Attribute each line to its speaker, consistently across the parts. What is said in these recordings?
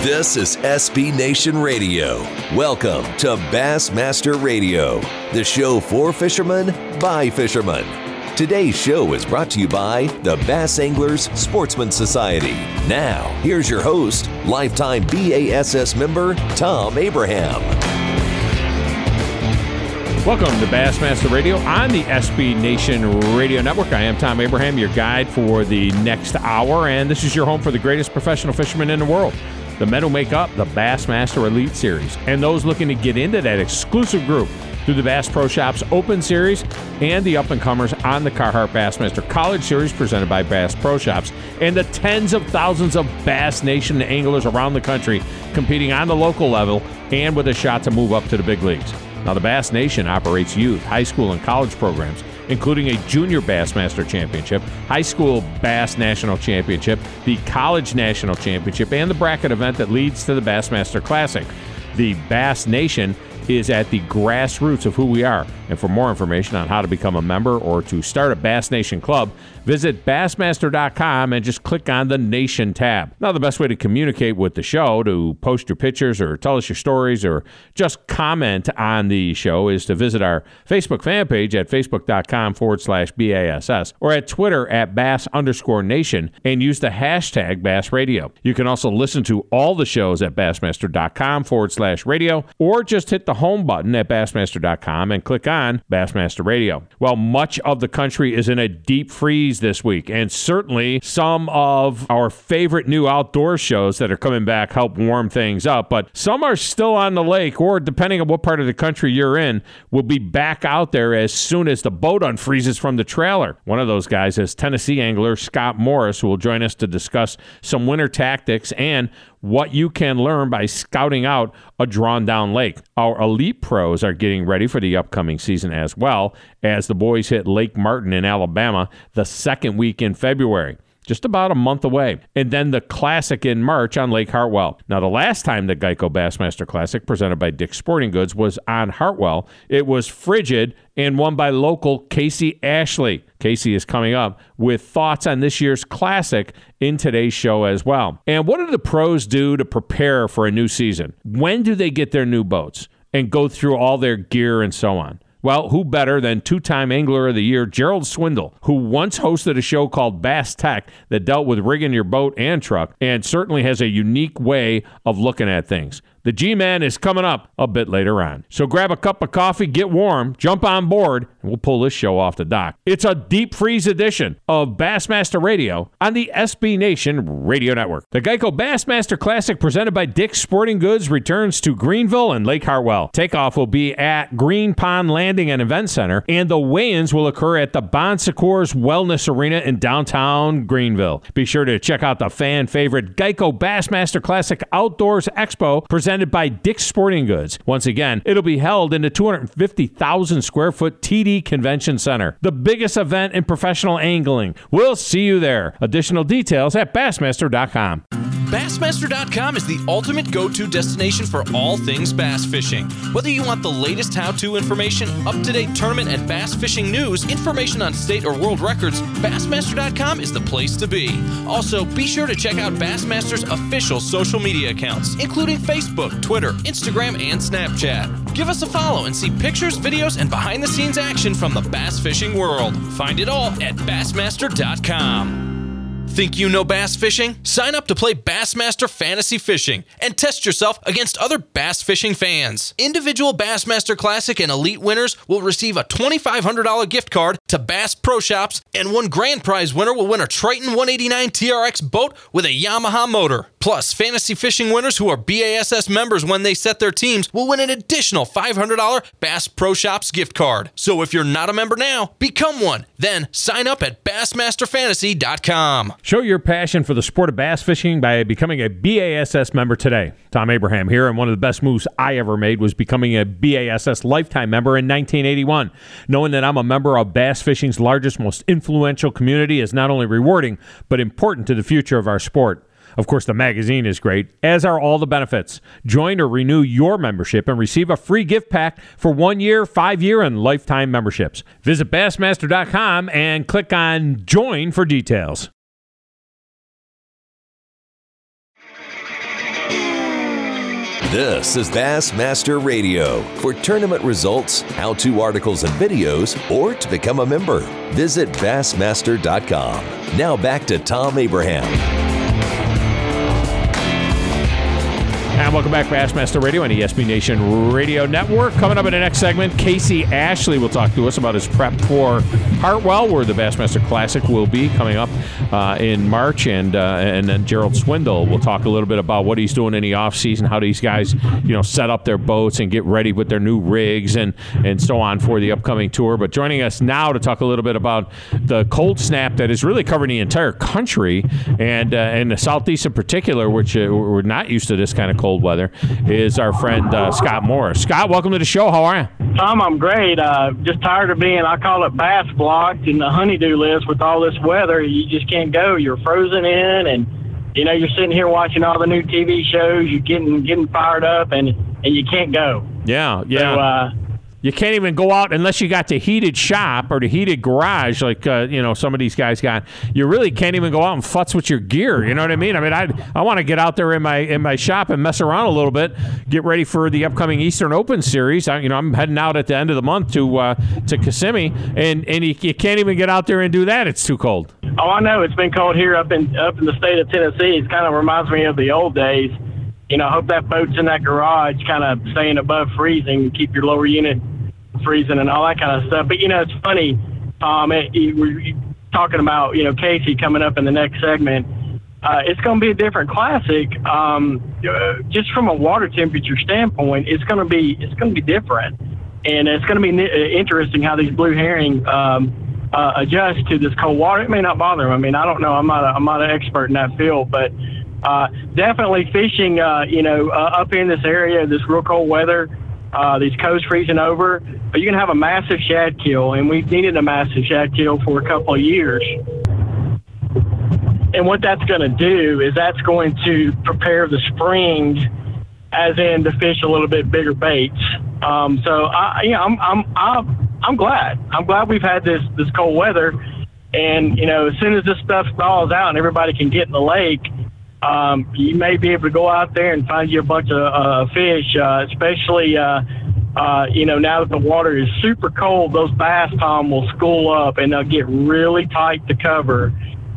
Speaker 1: This is SB Nation Radio. Welcome to Bassmaster Radio, the show for fishermen by fishermen. Today's show is brought to you by the Bass Anglers Sportsman Society. Now, here's your host, lifetime BASS member, Tom Abraham.
Speaker 2: Welcome to Bassmaster Radio on the SB Nation Radio Network. I am Tom Abraham, your guide for the next hour, and this is your home for the greatest professional fishermen in the world, the men who make up the Bassmaster Elite Series, and those looking to get into that exclusive group through the Bass Pro Shops Open Series and the up-and-comers on the Carhartt Bassmaster College Series presented by Bass Pro Shops, and the tens of thousands of Bass Nation anglers around the country competing on the local level and with a shot to move up to the big leagues. Now, the Bass Nation operates youth, high school, and college programs, including a Junior Bassmaster Championship, High School Bass National Championship, the College National Championship, and the bracket event that leads to the Bassmaster Classic. The Bass Nation is at the grassroots of who we are. And for more information on how to become a member or to start a Bass Nation club, visit Bassmaster.com and just click on the Nation tab. Now, the best way to communicate with the show, to post your pictures or tell us your stories or just comment on the show, is to visit our Facebook fan page at Facebook.com/BASS or at Twitter at Bass_Nation and use the hashtag Bass Radio. You can also listen to all the shows at Bassmaster.com/radio or just hit the home button at Bassmaster.com and click on Bassmaster Radio. Well, much of the country is in a deep freeze this week, and certainly some of our favorite new outdoor shows that are coming back help warm things up, but some are still on the lake, or depending on what part of the country you're in, will be back out there as soon as the boat unfreezes from the trailer. One of those guys is Tennessee angler Scott Morris, who will join us to discuss some winter tactics and what you can learn by scouting out a drawn-down lake. Our elite pros are getting ready for the upcoming season as well, as the boys hit Lake Martin in Alabama the second week in February, just about a month away, and then the Classic in March on Lake Hartwell. Now, the last time the Geico Bassmaster Classic, presented by Dick's Sporting Goods, was on Hartwell, it was frigid and won by local Casey Ashley. Casey is coming up with thoughts on this year's Classic in today's show as well. And what do the pros do to prepare for a new season? When do they get their new boats and go through all their gear and so on? Well, who better than two-time Angler of the Year Gerald Swindle, who once hosted a show called Bass Tech that dealt with rigging your boat and truck, and certainly has a unique way of looking at things. The G-Man is coming up a bit later on. So grab a cup of coffee, get warm, jump on board, and we'll pull this show off the dock. It's a deep freeze edition of Bassmaster Radio on the SB Nation Radio Network. The Geico Bassmaster Classic, presented by Dick's Sporting Goods, returns to Greenville and Lake Hartwell. Takeoff will be at Green Pond Landing and Event Center, and the weigh-ins will occur at the Bon Secours Wellness Arena in downtown Greenville. Be sure to check out the fan-favorite Geico Bassmaster Classic Outdoors Expo, presented by Dick's Sporting Goods. Once again, it'll be held in the 250,000 square foot TD Convention Center, the biggest event in professional angling. We'll see you there. Additional details at Bassmaster.com.
Speaker 3: Bassmaster.com is the ultimate go-to destination for all things bass fishing. Whether you want the latest how-to information, up-to-date tournament and bass fishing news, information on state or world records, Bassmaster.com is the place to be. Also, be sure to check out Bassmaster's official social media accounts, including Facebook, Twitter, Instagram, and Snapchat. Give us a follow and see pictures, videos, and behind-the-scenes action from the bass fishing world. Find it all at Bassmaster.com. Think you know bass fishing? Sign up to play Bassmaster Fantasy Fishing and test yourself against other bass fishing fans. Individual Bassmaster Classic and Elite winners will receive a $2,500 gift card to Bass Pro Shops, and one grand prize winner will win a Triton 189 TRX boat with a Yamaha motor. Plus, fantasy fishing winners who are BASS members when they set their teams will win an additional $500 Bass Pro Shops gift card. So if you're not a member now, become one. Then sign up at BassmasterFantasy.com.
Speaker 2: Show your passion for the sport of bass fishing by becoming a BASS member today. Tom Abraham here, and one of the best moves I ever made was becoming a BASS lifetime member in 1981. Knowing that I'm a member of bass fishing's largest, most influential community is not only rewarding, but important to the future of our sport. Of course, the magazine is great, as are all the benefits. Join or renew your membership and receive a free gift pack for 1 year, 5-year, and lifetime memberships. Visit Bassmaster.com and click on Join for details.
Speaker 1: This is Bassmaster Radio. For tournament results, how-to articles and videos, or to become a member, visit Bassmaster.com. Now back to Tom Abraham.
Speaker 2: And welcome back, Bassmaster Radio on the SB Nation Radio Network. Coming up in the next segment, Casey Ashley will talk to us about his prep for Hartwell, where the Bassmaster Classic will be coming up in March. And then Gerald Swindle will talk a little bit about what he's doing in the offseason, how these guys, set up their boats and get ready with their new rigs and so on for the upcoming tour. But joining us now to talk a little bit about the cold snap that is really covering the entire country and the Southeast in particular, which we're not used to this kind of cold weather, is our friend Scott Morris. Scott, welcome to the show. How are you?
Speaker 4: Tom, I'm great. Just tired of being, I call it bass blocked in the honeydew list with all this weather. You just can't go. You're frozen in, and you're sitting here watching all the new TV shows. You're getting fired up, and you can't go.
Speaker 2: Yeah.
Speaker 4: So,
Speaker 2: you can't even go out unless you got the heated shop or the heated garage like some of these guys got. You really can't even go out and futz with your gear. You know what I mean? I want to get out there in my shop and mess around a little bit, get ready for the upcoming Eastern Open Series. I'm heading out at the end of the month to Kissimmee, and you can't even get out there and do that. It's too cold.
Speaker 4: Oh, I know. It's been cold here up in the state of Tennessee. It kind of reminds me of the old days. I hope that boat's in that garage kind of staying above freezing, keep your lower unit freezing and all that kind of stuff. But, it's funny, Tom, we're talking about, Casey coming up in the next segment. It's going to be a different classic. Just from a water temperature standpoint, it's going to be different. And it's going to be interesting how these blue herring adjust to this cold water. It may not bother them. I mean, I don't know. I'm not an expert in that field, but definitely fishing, up in this area, this real cold weather, these coasts freezing over, but you can have a massive shad kill, and we've needed a massive shad kill for a couple of years. And what that's going to do is that's going to prepare the spring, as in to fish a little bit bigger baits. I'm glad. I'm glad we've had this cold weather, and as soon as this stuff thaws out and everybody can get in the lake, you may be able to go out there and find you a bunch of fish, especially, now that the water is super cold. Those bass, Tom, will school up and they'll get really tight to cover.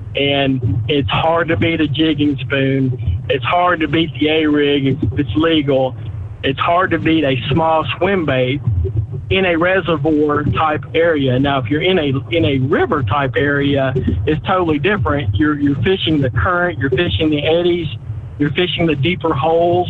Speaker 4: And it's hard to beat a jigging spoon. It's hard to beat the A-rig if it's legal. It's hard to beat a small swim bait in a reservoir type area. Now, if you're in a river type area, it's totally different. You're fishing the current, you're fishing the eddies, you're fishing the deeper holes.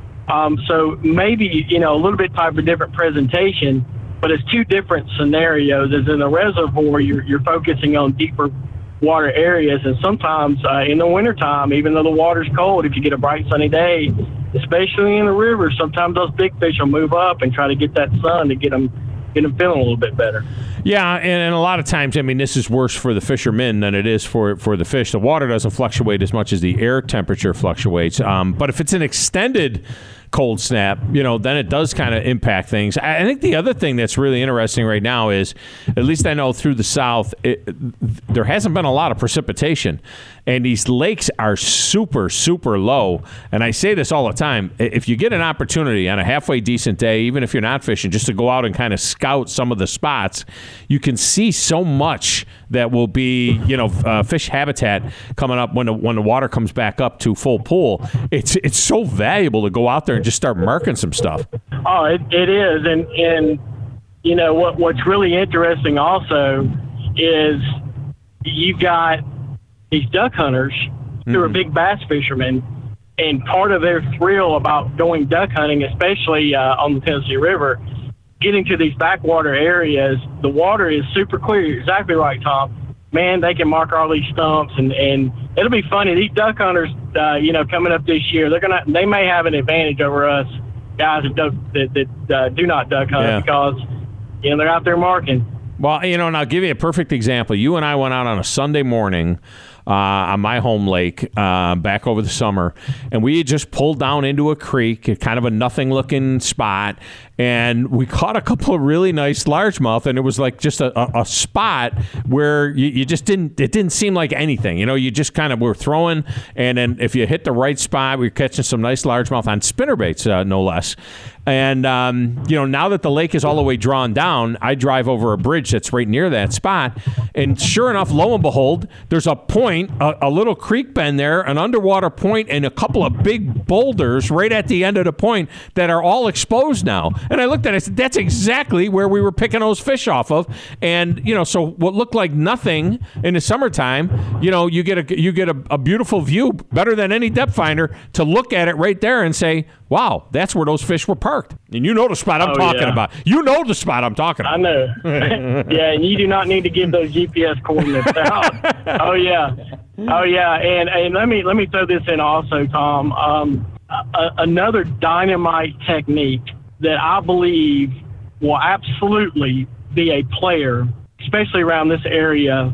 Speaker 4: So maybe, a little bit type of different presentation, but it's two different scenarios. As in the reservoir, you're focusing on deeper water areas, and sometimes in the wintertime, even though the water's cold, if you get a bright sunny day, especially in the river, sometimes those big fish will move up and try to get that sun to get them feeling a little bit better.
Speaker 2: Yeah, and a lot of times, this is worse for the fishermen than it is for the fish. The water doesn't fluctuate as much as the air temperature fluctuates. But if it's an extended cold snap, then it does kind of impact things. I think the other thing that's really interesting right now is, at least I know through the South, there hasn't been a lot of precipitation, and these lakes are super, super low. And I say this all the time, if you get an opportunity on a halfway decent day, even if you're not fishing, just to go out and kind of scout some of the spots, you can see so much that will be, fish habitat coming up when the water comes back up to full pool. It's so valuable to go out there and just start marking some stuff.
Speaker 4: Oh, it is. And what's really interesting also is you've got these duck hunters who are big bass fishermen, and part of their thrill about going duck hunting, especially on the Tennessee River, getting to these backwater areas, the water is super clear. You're exactly right, Tom. Man, they can mark all these stumps, and it'll be funny. These duck hunters, coming up this year, they may have an advantage over us guys that do not duck hunt because they're out there marking.
Speaker 2: Well, and I'll give you a perfect example. You and I went out on a Sunday morning on my home lake back over the summer, and we had just pulled down into a creek, kind of a nothing-looking spot, and we caught a couple of really nice largemouth, and it was like just a spot where you just it didn't seem like anything. You just kind of were throwing, and then if you hit the right spot, we were catching some nice largemouth on spinnerbaits, no less. And, now that the lake is all the way drawn down, I drive over a bridge that's right near that spot. And sure enough, lo and behold, there's a point, a little creek bend there, an underwater point, and a couple of big boulders right at the end of the point that are all exposed now. And I looked at it, I said, that's exactly where we were picking those fish off of. And, so what looked like nothing in the summertime, you get a beautiful view, better than any depth finder, to look at it right there and say, wow, that's where those fish were parked. And you know the spot I'm talking about. You know the spot I'm talking about.
Speaker 4: I know. Yeah, and you do not need to give those GPS coordinates out. Oh, yeah. And let me throw this in also, Tom. Another dynamite technique that I believe will absolutely be a player, especially around this area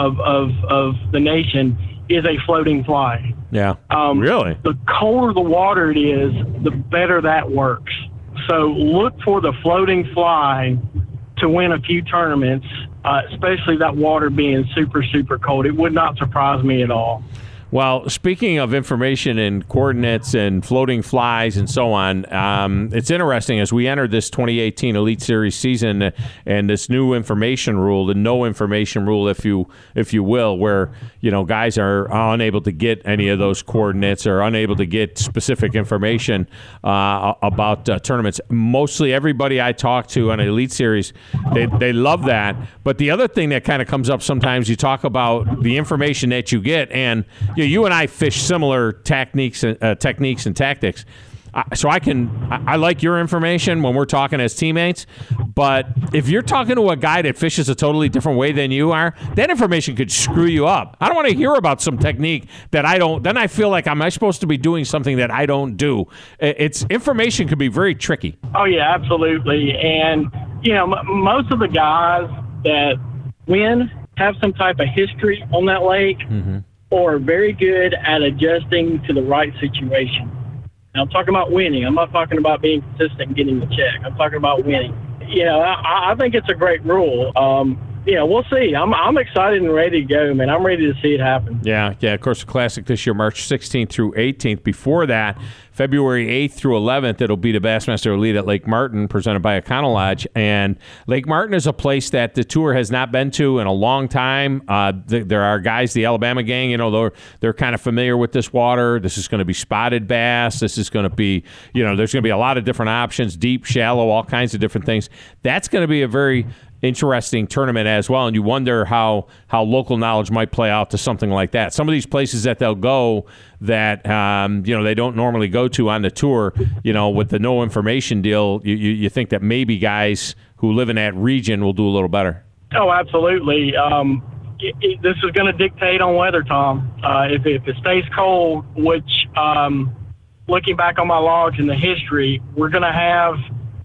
Speaker 4: of the nation, is a floating fly.
Speaker 2: Yeah, really?
Speaker 4: The colder the water it is, the better that works. So look for the floating fly to win a few tournaments, especially that water being super, super cold. It would not surprise me at all.
Speaker 2: Well, speaking of information and coordinates and floating flies and so on, it's interesting as we enter this 2018 Elite Series season and this new information rule, the no information rule, if you will, where guys are unable to get any of those coordinates or unable to get specific information about tournaments. Mostly everybody I talk to on Elite Series, they love that. But the other thing that kind of comes up sometimes, you talk about the information that you get, and you and I fish similar techniques and tactics. So I like your information when we're talking as teammates, but if you're talking to a guy that fishes a totally different way than you are, that information could screw you up. I don't want to hear about some technique that I don't. Then I feel like am I supposed to be doing something that I don't do? Information could be very tricky.
Speaker 4: Oh yeah, absolutely. And most of the guys that win have some type of history on that lake. Mm-hmm. Or very good at adjusting to the right situation. Now, I'm talking about winning. I'm not talking about being consistent and getting the check. I'm talking about winning. I think it's a great rule. We'll see. I'm excited and ready to go, man. I'm ready to see it happen.
Speaker 2: Yeah. Of course, the Classic this year, March 16th through 18th. Before that, February 8th through 11th, it'll be the Bassmaster Elite at Lake Martin, presented by Econo Lodge. And Lake Martin is a place that the tour has not been to in a long time. There are guys, the Alabama gang, they're kind of familiar with this water. This is going to be spotted bass. This is going to be, there's going to be a lot of different options, deep, shallow, all kinds of different things. That's going to be a very interesting tournament as well, and you wonder how local knowledge might play out to something like that. Some of these places that they'll go that they don't normally go to on the tour, with the no information deal, you think that maybe guys who live in that region will do a little better.
Speaker 4: Oh, absolutely. This is going to dictate on weather, Tom. If it stays cold, which looking back on my logs and the history, we're going to have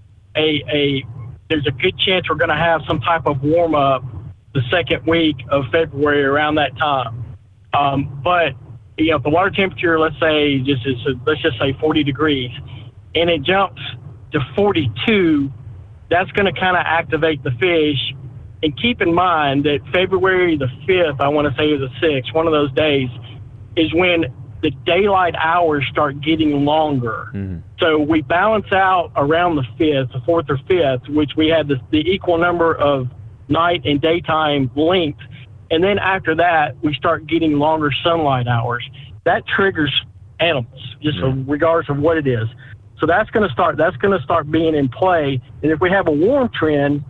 Speaker 4: there's a good chance we're going to have some type of warm-up the second week of February around that time. But, if the water temperature, let's just say 40 degrees, and it jumps to 42, that's going to kind of activate the fish. And keep in mind that February the 5th, I want to say, or the 6th, one of those days, is when the daylight hours start getting longer. Mm-hmm. So we balance out around the 5th, the 4th or 5th, which we had the equal number of night and daytime length. And then after that, we start getting longer sunlight hours. That triggers animals, just regardless of what it is. So that's going to start being in play. And if we have a warm trend,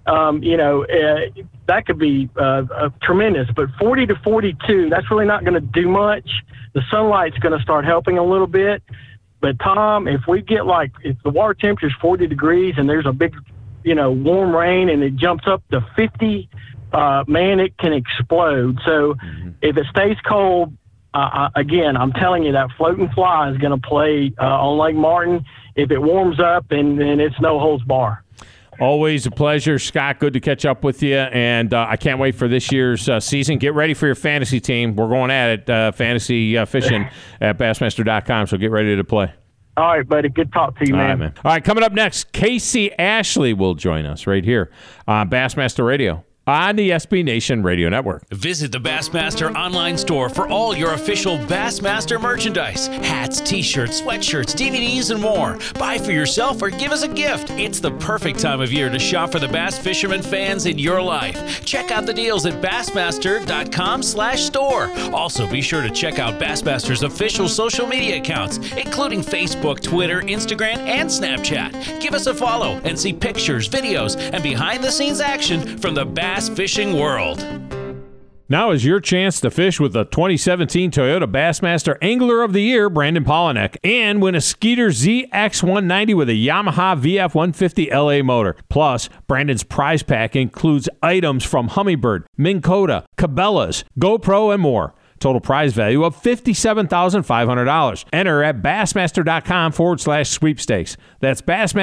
Speaker 4: that could be tremendous. But 40 to 42, that's really not going to do much. The sunlight's going to start helping a little bit. But, Tom, if we get if the water temperature is 40 degrees and there's a big, warm rain and it jumps up to 50, man, it can explode. So if it stays cold, again, I'm telling you that floating fly is going to play on Lake Martin. If it warms up, and it's no holds bar.
Speaker 2: Always a pleasure, Scott. Good to catch up with you, and I can't wait for this year's season. Get ready for your fantasy team. We're going at it, fantasy fishing at Bassmaster.com, so get ready to play.
Speaker 4: All right, buddy. Good talk to you, man.
Speaker 2: All right, man. All right, coming up next, Casey Ashley will join us right here on Bassmaster Radio on the SB Nation Radio Network.
Speaker 3: Visit the Bassmaster online store for all your official Bassmaster merchandise. Hats, t-shirts, sweatshirts, DVDs, and more. Buy for yourself or give as a gift. It's the perfect time of year to shop for the bass fisherman fans in your life. Check out the deals at Bassmaster.com/store. Also, be sure to check out Bassmaster's official social media accounts, including Facebook, Twitter, Instagram, and Snapchat. Give us a follow and see pictures, videos, and behind-the-scenes action from the bass fishing world.
Speaker 2: Now is your chance to fish with the 2017 Toyota Bassmaster Angler of the Year, Brandon Palaniuk, and win a Skeeter ZX190 with a Yamaha VF150 LA motor. Plus, Brandon's prize pack includes items from Humminbird, Minn Kota, Cabela's, GoPro, and more. Total prize value of $57,500. Enter at Bassmaster.com/sweepstakes. That's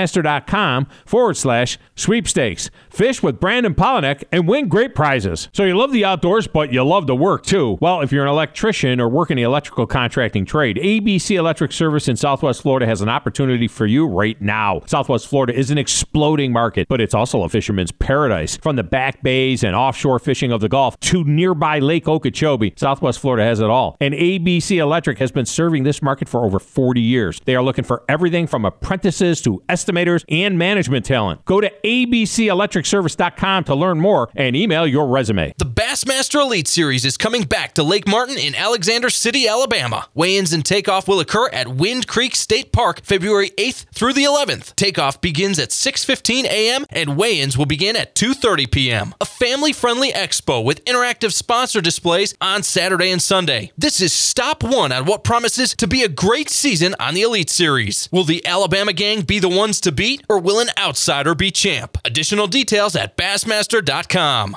Speaker 2: Bassmaster.com/sweepstakes. Fish with Brandon Palaniuk and win great prizes. So you love the outdoors, but you love to work too. Well, if you're an electrician or work in the electrical contracting trade, ABC Electric Service in Southwest Florida has an opportunity for you right now. Southwest Florida is an exploding market, but it's also a fisherman's paradise. From the back bays and offshore fishing of the Gulf to nearby Lake Okeechobee, Southwest Florida has it all. And ABC Electric has been serving this market for over 40 years. They are looking for everything from apprentices to estimators and management talent. Go to abcelectricservice.com to learn more and email your resume.
Speaker 3: The Bassmaster Elite Series is coming back to Lake Martin in Alexander City, Alabama. Weigh-ins and takeoff will occur at Wind Creek State Park February 8th through the 11th. Takeoff begins at 6:15 a.m. and weigh-ins will begin at 2:30 p.m. A family-friendly expo with interactive sponsor displays on Saturday and Sunday. This is stop one on what promises to be a great season on the Elite Series. Will the Alabama gang be the ones to beat, or will an outsider be champ? Additional details at Bassmaster.com.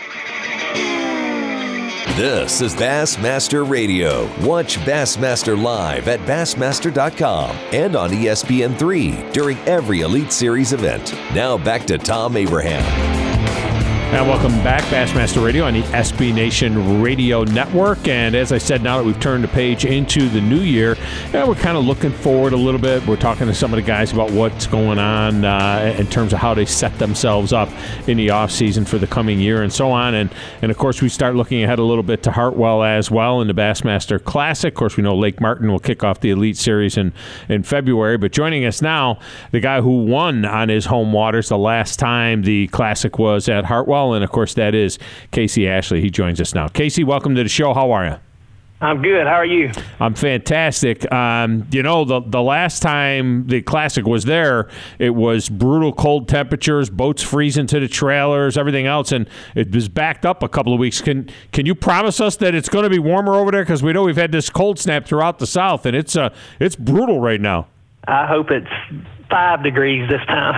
Speaker 1: This is Bassmaster Radio. Watch Bassmaster live at Bassmaster.com and on ESPN3 during every Elite Series event. Now back to Tom Abraham.
Speaker 2: And welcome back, Bassmaster Radio on the SB Nation Radio Network. And as I said, now that we've turned the page into the new year, we're kind of looking forward a little bit. We're talking to some of the guys about what's going on in terms of how they set themselves up in the offseason for the coming year and so on. And of course, we start looking ahead a little bit to Hartwell as well in the Bassmaster Classic. Of course, we know Lake Martin will kick off the Elite Series in February. But joining us now, the guy who won on his home waters the last time the Classic was at Hartwell. And, of course, that is Casey Ashley. He joins us now. Casey, welcome to the show. How are you?
Speaker 4: I'm good. How are you?
Speaker 2: I'm fantastic. The last time the Classic was there, it was brutal cold temperatures, boats freezing to the trailers, everything else, and it was backed up a couple of weeks. Can you promise us that it's going to be warmer over there? Because we know we've had this cold snap throughout the South, and it's brutal right now.
Speaker 5: I hope it's 5 degrees this time.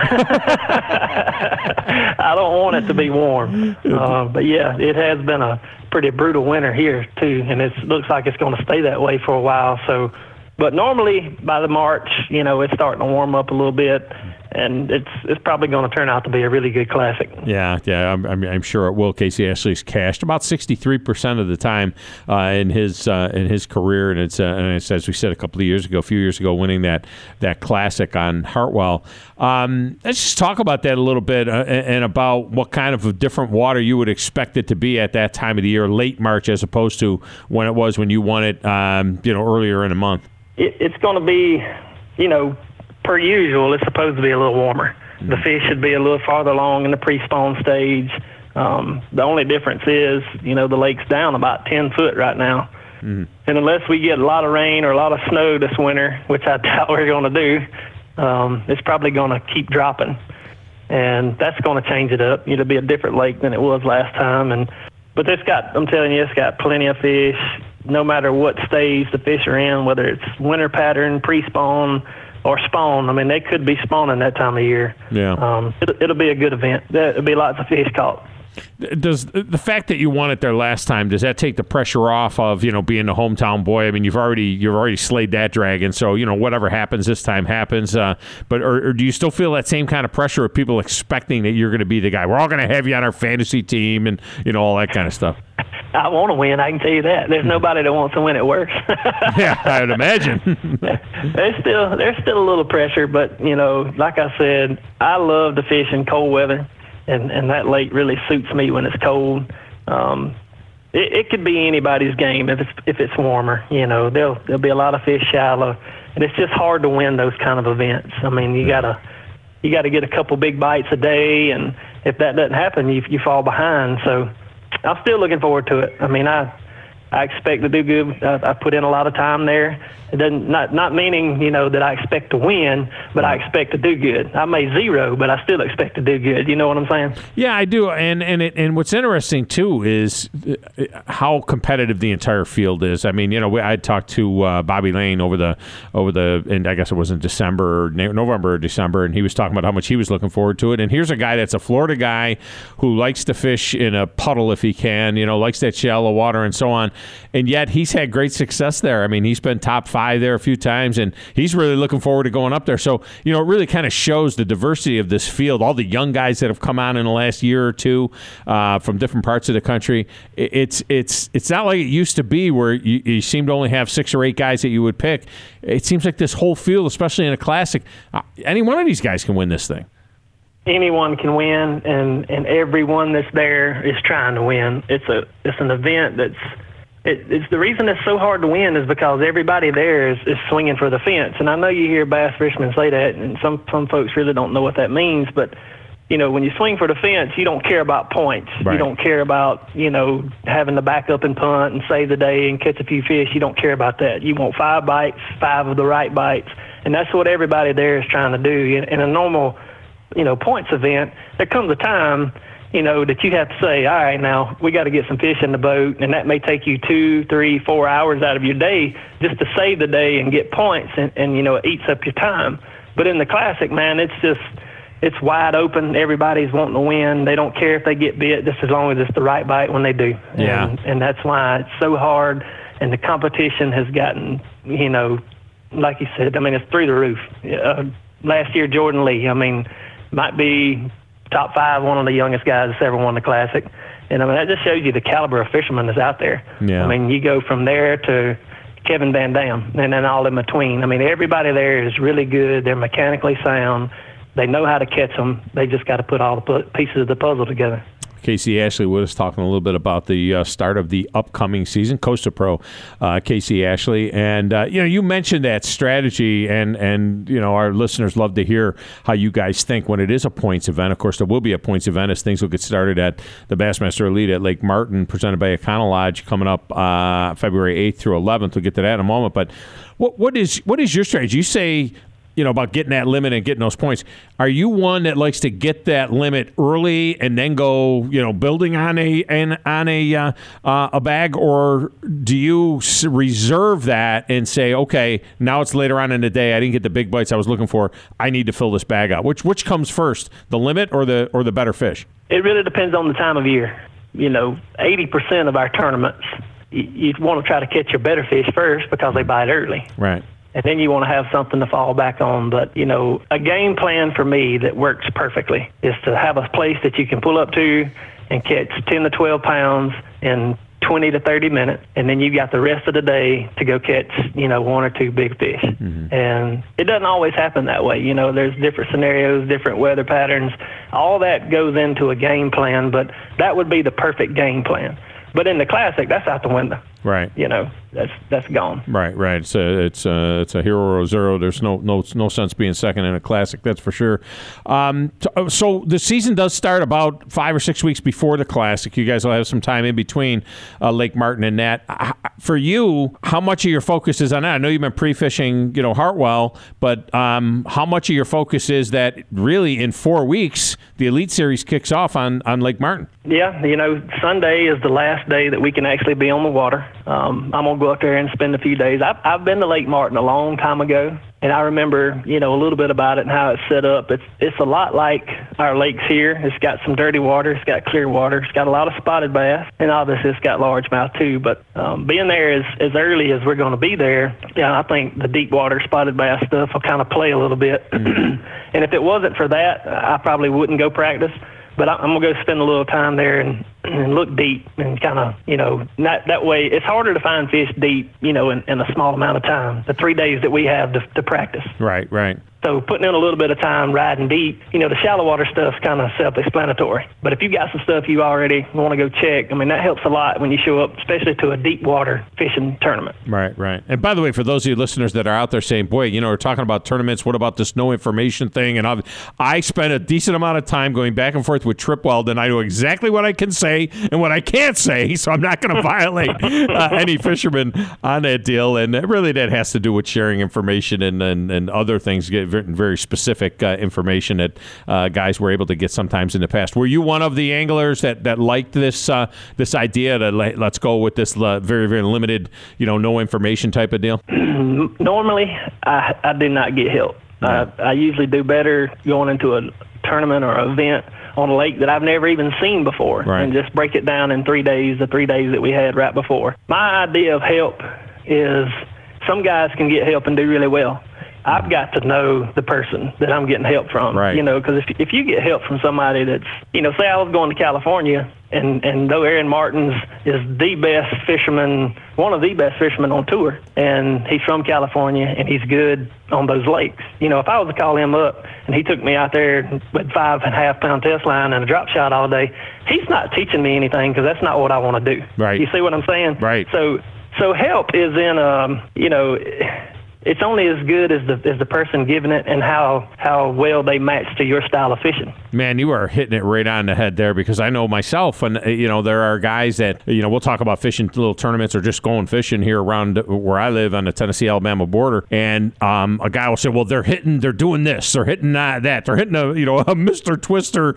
Speaker 5: I don't want it to be warm. But, yeah, it has been a pretty brutal winter here, too, and it looks like it's going to stay that way for a while. So, but normally by the March, it's starting to warm up a little bit, and it's probably going to turn out to be a really good Classic.
Speaker 2: Yeah, I'm sure it will. Casey Ashley's cashed about 63% of the time in his career, and it's as we said a few years ago, winning that Classic on Hartwell. Let's just talk about that a little bit and about what kind of a different water you would expect it to be at that time of the year, late March, as opposed to when it was when you won it, earlier in the month.
Speaker 5: It's going to be, per usual, it's supposed to be a little warmer. The fish should be a little farther along in the pre-spawn stage. The only difference is, the lake's down about 10 foot right now. Mm-hmm. And unless we get a lot of rain or a lot of snow this winter, which I doubt we're going to do, it's probably going to keep dropping. And that's going to change it up. It'll be a different lake than it was last time. But I'm telling you, it's got plenty of fish, no matter what stage the fish are in, whether it's winter pattern, pre-spawn, or spawn. I mean, they could be spawning that time of year.
Speaker 2: Yeah.
Speaker 5: It'll be a good event. There'll be lots of fish caught.
Speaker 2: Does the fact that you won it there last time, does that take the pressure off of, being the hometown boy? I mean, you've already slayed that dragon, so whatever happens this time happens. But do you still feel that same kind of pressure of people expecting that you're going to be the guy? We're all going to have you on our fantasy team, and all that kind of stuff.
Speaker 5: I want to win, I can tell you that. There's nobody that wants to win at work.
Speaker 2: Yeah, I would imagine.
Speaker 5: There's still a little pressure, but, like I said, I love to fish in cold weather, and that lake really suits me when it's cold. It could be anybody's game if it's warmer. There'll be a lot of fish shallow, and it's just hard to win those kind of events. I mean, you gotta get a couple big bites a day, and if that doesn't happen, you fall behind. So I'm still looking forward to it. I mean, I expect to do good. I put in a lot of time there. It doesn't not meaning that I expect to win, but I expect to do good. I may zero, but I still expect to do good. You know what I'm saying?
Speaker 2: Yeah, I do. And what's interesting too is how competitive the entire field is. I mean, I talked to Bobby Lane over the and I guess it was in November or December, and he was talking about how much he was looking forward to it. And here's a guy that's a Florida guy who likes to fish in a puddle if he can. Likes that shallow water and so on. And yet he's had great success there. I mean, he's been top 5 there a few times, and he's really looking forward to going up there. So, it really kind of shows the diversity of this field, all the young guys that have come on in the last year or two from different parts of the country. It's not like it used to be where you seem to only have 6 or 8 guys that you would pick. It seems like this whole field, especially in a classic, any one of these guys can win this thing.
Speaker 5: Anyone can win, and everyone that's there is trying to win. It's an event that's it's the reason it's so hard to win is because everybody there is swinging for the fence. And I know you hear bass fishermen say that, and some folks really don't know what that means. But when you swing for the fence, you don't care about points. Right. You don't care about having to back up and punt and save the day and catch a few fish. You don't care about that. You want 5 bites, 5 of the right bites, and that's what everybody there is trying to do. In a normal points event, there comes a time that you have to say, all right, now we got to get some fish in the boat, and that may take you 2, 3, 4 hours out of your day just to save the day and get points, and it eats up your time. But in the Classic, man, it's wide open. Everybody's wanting to win. They don't care if they get bit, just as long as it's the right bite when they do.
Speaker 2: Yeah.
Speaker 5: And that's why it's so hard, and the competition has gotten, like you said, I mean, it's through the roof. Last year, Jordan Lee, might be top 5, one of the youngest guys that's ever won the Classic. And that just shows you the caliber of fishermen that's out there.
Speaker 2: Yeah.
Speaker 5: You go from there to Kevin Van Dam and then all in between. Everybody there is really good. They're mechanically sound. They know how to catch them. They just got to put all the pieces of the puzzle together.
Speaker 2: Casey Ashley with us talking a little bit about the start of the upcoming season, Costa Pro, Casey Ashley. And, you mentioned that strategy, and our listeners love to hear how you guys think when it is a points event. Of course, there will be a points event as things will get started at the Bassmaster Elite at Lake Martin, presented by Econo Lodge, coming up February 8th through 11th. We'll get to that in a moment. But what is your strategy? You say, about getting that limit and getting those points. Are you one that likes to get that limit early and then go, building on a bag, or do you reserve that and say, okay, now it's later on in the day, I didn't get the big bites I was looking for, I need to fill this bag out? Which comes first, the limit or the better fish?
Speaker 5: It really depends on the time of year. 80% of our tournaments, you want to try to catch your better fish first because they bite early.
Speaker 2: Right.
Speaker 5: And then you want to have something to fall back on. But, a game plan for me that works perfectly is to have a place that you can pull up to and catch 10 to 12 pounds in 20 to 30 minutes. And then you got the rest of the day to go catch, 1 or 2 big fish. Mm-hmm. And it doesn't always happen that way. There's different scenarios, different weather patterns. All that goes into a game plan, but that would be the perfect game plan. But in the Classic, that's out the window.
Speaker 2: Right.
Speaker 5: That's gone.
Speaker 2: Right. It's a hero or a zero. There's no sense being second in a Classic, that's for sure. So the season does start about 5 or 6 weeks before the Classic. You guys will have some time in between Lake Martin and that. For you, how much of your focus is on that? I know you've been pre-fishing, Hartwell, but how much of your focus is that really in 4 weeks the Elite Series kicks off on Lake Martin?
Speaker 5: Yeah, Sunday is the last day that we can actually be on the water. I'm going to go up there and spend a few days. I've been to Lake Martin a long time ago, and I remember, a little bit about it and how it's set up. It's a lot like our lakes here. It's got some dirty water. It's got clear water. It's got a lot of spotted bass, and obviously it's got largemouth too. But being there as early as we're going to be there, I think the deep water spotted bass stuff will kind of play a little bit. And if it wasn't for that, I probably wouldn't go practice. But I'm going to go spend a little time there and look deep and kind of, that way it's harder to find fish deep, in a small amount of time, the 3 days that we have to practice.
Speaker 2: Right.
Speaker 5: So putting in a little bit of time riding deep, the shallow water stuff's kind of self-explanatory. But if you got some stuff you already want to go check, that helps a lot when you show up, especially to a deep water fishing tournament.
Speaker 2: Right. And by the way, for those of you listeners that are out there saying, boy, we're talking about tournaments, what about this no information thing? And I spent a decent amount of time going back and forth with Trip Weldon. I know exactly what I can say and what I can't say, so I'm not going to violate any fisherman on that deal. And really that has to do with sharing information and other things, very specific information that guys were able to get sometimes in the past. Were you one of the anglers that liked this idea that let's go with this very, very limited, no information type of deal?
Speaker 5: Normally, I do not get help. I usually do better going into a tournament or an event on a lake that I've never even seen before, and just break it down in 3 days, the 3 days that we had right before. My idea of help is some guys can get help and do really well. I've got to know the person that I'm getting help from, because if you get help from somebody that's, say I was going to California and though Aaron Martins is the best fisherman, one of the best fishermen on tour, and he's from California and he's good on those lakes. If I was to call him up and he took me out there with 5.5 pound test line and a drop shot all day, he's not teaching me anything because that's not what I want to do.
Speaker 2: Right.
Speaker 5: You see what I'm saying?
Speaker 2: Right.
Speaker 5: So help is in, it's only as good as the person giving it and how well they match to your style of fishing.
Speaker 2: Man, you are hitting it right on the head there, because I know myself, and there are guys that we'll talk about fishing little tournaments or just going fishing here around where I live on the Tennessee-Alabama border, and a guy will say, well, they're doing this, they're hitting that, they're hitting a Mr. Twister,